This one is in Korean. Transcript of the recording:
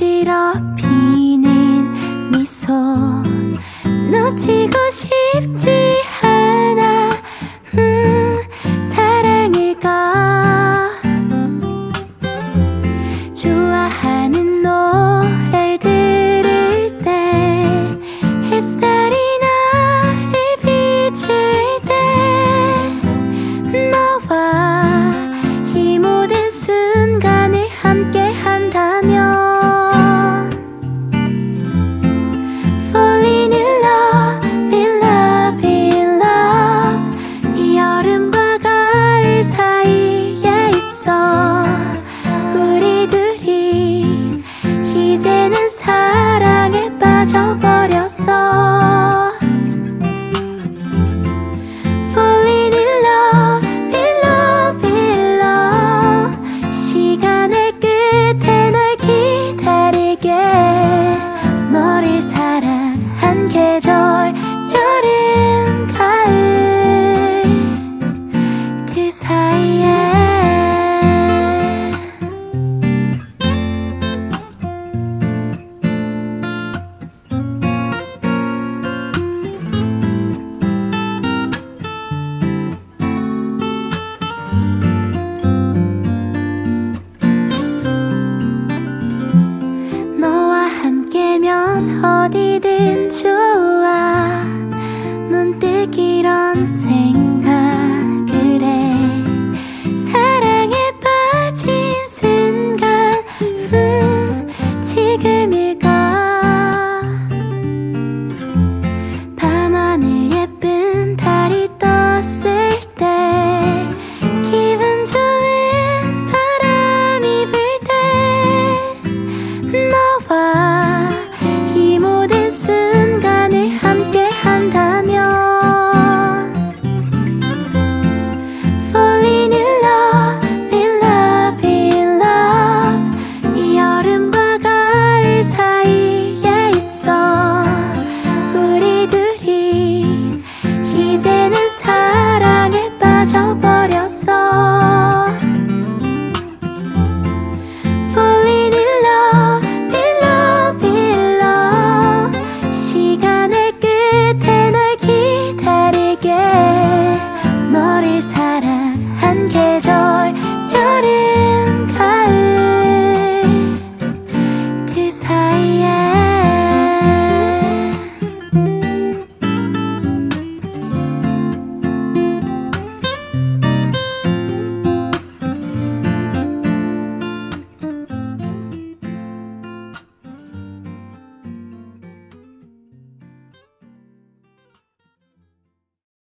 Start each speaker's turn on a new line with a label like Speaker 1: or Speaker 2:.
Speaker 1: 어지럽히는 미소 놓치고 싶지 않아. 사랑일까. 좋아하는 노래를 들을 때 햇살이 나를 비출 때 너와 이 모든 순간을 함께 한다면 Falling in love, in love, in love. 이 여름과 가을 사이에 있어 우리 둘이 이제는 사랑에 빠져버렸어. Falling in love, in love, in love. 시간의 끝에 널 기다릴게. 너를 사랑한 계절 여름 가을 그 사이에 너와 함께면 어디든 좋아.